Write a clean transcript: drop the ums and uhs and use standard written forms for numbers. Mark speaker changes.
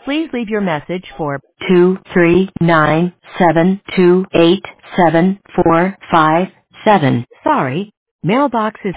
Speaker 1: Please leave your message for 23972874557. Sorry, mailbox is